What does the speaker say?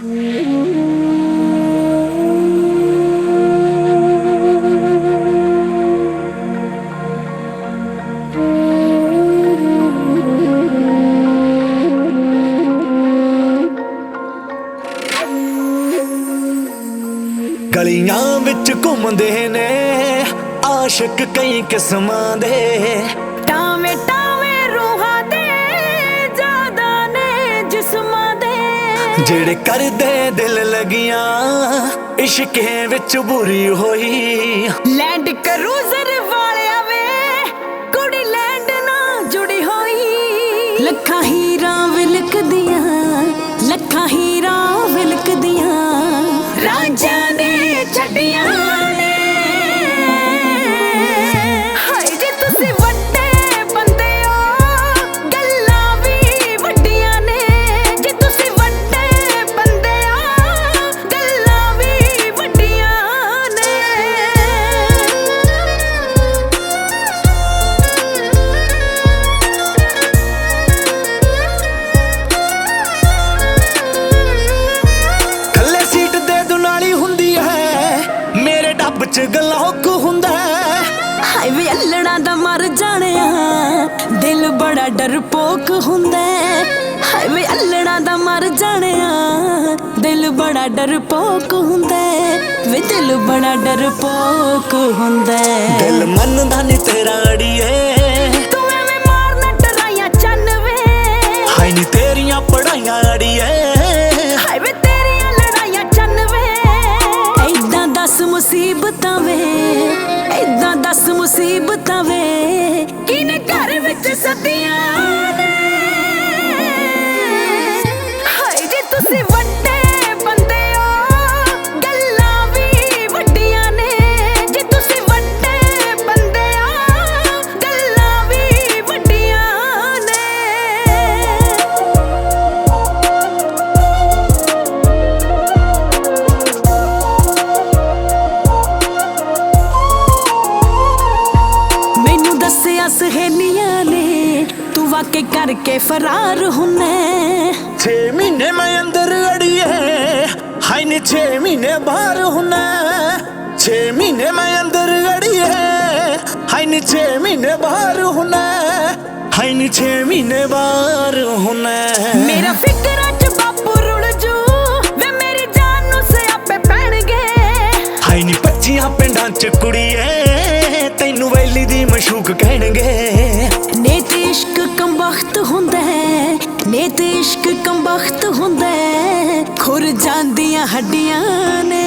ਗਲੀਆਂ ਵਿੱਚ ਘੁੰਮਦੇ ਨੇ ਆਸ਼ਿਕ ਕਈ ਕਿਸਮਾਂ ਦੇ, ਟਾਵੇਂ ਟਾਵੇਂ ਰੂਹਾਂ ਦੇ ਜ਼ਿਆਦਾ ਨੇ ਜਿਸਮਾਂ ਦੇ, ਜਿਹੜੇ ਕਰਦੇ ਦਿਲ ਲੱਗੀਆਂ ਇਸ਼ਕੇ ਵਿੱਚ ਬੁਰੀ ਹੋਈ। ਲੈਂਡ ਕਰੂਜ਼ਰ ਵਾਲਿਆ ਵੇ ਕੁੜੀ ਲੈਂਡ ਨਾਲ ਜੁੜੀ ਹੋਈ। ਲੱਖਾਂ ਹੀਰਾਂ ਵਿਲਕਦੀਆਂ, ਲੱਖਾਂ ਹੀਰਾਂ ਵਿਲਕਦੀਆਂ, ਰਾਂਝਾਂ ਨੇ ਛੱਡੀਆਂ ਨੇ। ਹਾਏ ਜੇ ਤੁਸੀਂ ਵੱਡੇ ਬੰਦੇ ਹੋ ਗੱਲਾਂ ਵੀ ਵੱਡੀਆਂ ਨੇ, ਜੇ ਤੁਸੀਂ ਵੱਡੇ ਬੰਦੇ ਹੋ ਗੱਲਾਂ ਵੀ ਵੱਡੀਆਂ ਨੇ। ਥੱਲੇ ਸੀਟ ਦੇ ਦੁਨਾਲੀ ਹੁੰਦੀ ਹੈ, ਮੇਰੇ ਡੱਬ ਚ ਗਲੌਕ ਹੁੰਦਾ ਹੈ। ਹਾਏ ਵੇ ਅਲੜਾਂ ਦਾ ਮਰ ਜਾਣਿਆ ਦਿਲ ਬੜਾ ਡਰਪੋਕ ਹੁੰਦਾ ਹੈ। ਹਾਏ ਵੇ ਅਲੜਾਂ ਦਾ ਮਰ ਜਾਣਿਆ ਦਿਲ ਬੜਾ ਡਰਪੋਕ ਹੁੰਦਾ ਹੈ। ਵੇ ਦਿਲ ਬੜਾ ਡਰਪੋਕ ਹੁੰਦਾ ਹੈ। ਦਿਲ ਮੰਨਦਾ ਨੀ ਤੇਰਾ ਅੜੀਏ, ਤੂੰ ਐਵੇਂ ਮਾਰਨਾ ਡਰਾਈਆਂ ਚੰਨ ਵੇ। ਹਾਏ ਨੀ ਤੇਰੀਆਂ ਪੜਾਈਆਂ ਅੜੀਏ, ਹਾਏ ਵੇ ਤੇਰੀਆਂ ਲੜਾਈਆਂ ਚੰਨ ਵੇ। ਏਦਾਂ ਦੱਸ ਮੁਸੀਬਤਾਂ ਵੇ, ਏਦਾਂ ਦੱਸ ਮੁਸੀਬਤਾਂ ਵੇ, ਕਿਨੇ ਘਰ ਵਿੱਚ ਸੱਦੀਆਂ ਨੇ। ਹਾਏ ਜੇ ਤੁਸੀਂ ਵੱਡੇ ਬੰਦੇ ਹੋ ਗੱਲਾਂ ਵੀ ਵੱਡੀਆਂ ਨੇ, ਜੇ ਤੁਸੀਂ ਵੱਡੇ ਬੰਦੇ ਹੋ ਗੱਲਾਂ ਵੀ ਵੱਡੀਆਂ ਨੇ। ਮੈਨੂੰ ਦੱਸਿਆ ਸਹੇਲੀਆਂ ਨੇ ਤੂੰ ਵਾਕੇ ਕਰਕੇ ਫਰਾਰ ਹੁੰਨਾ। 6 ਮਹੀਨੇ ਮੈਂ ਅੰਦਰ ਅੜੀਏ, ਹਾਏ ਨੀ 6 ਮਹੀਨੇ ਬਾਹਰ ਹੁੰਨਾ। 6 ਮਹੀਨੇ ਮੈਂ ਅੰਦਰ ਅੜੀਏ, ਹਾਏ ਨੀ 6 ਮਹੀਨੇ ਬਾਹਰ ਹੁੰਨਾ। ਹਾਏ ਨੀ 6 ਮਹੀਨੇ ਬਾਹਰ ਹੁੰਨਾ। ਮੇਰਾ ਫਿਕਰਾਂ ਚ ਬਾਪੂ ਰੁੜ ਜੂ ਵੇ, ਮੇਰੀ ਜਾਨ ਨੂੰ ਸਿਆਪੇ ਪੈਣਗੇ। ਹਾਏ ਨੀ 25 ਪਿੰਡਾਂ ਚ ਕੁੜੀਏ ਤੈਨੂੰ ਵੈਲੀ ਦੀ ਮਸ਼ੂਕ ਕਹਿਣਗੇ। ਨੇ ਤੇ ਇਸ਼ਕ ਕੰਬਖਤ ਹੁੰਦਾ ਹੈ, ਨੇ ਤੇ ਇਸ਼ਕ ਕੰਬਖਤ ਹੁੰਦਾ ਹੈ। ਖੁਰ ਜਾਂਦੀਆਂ ਹੱਡੀਆਂ ਨੇ।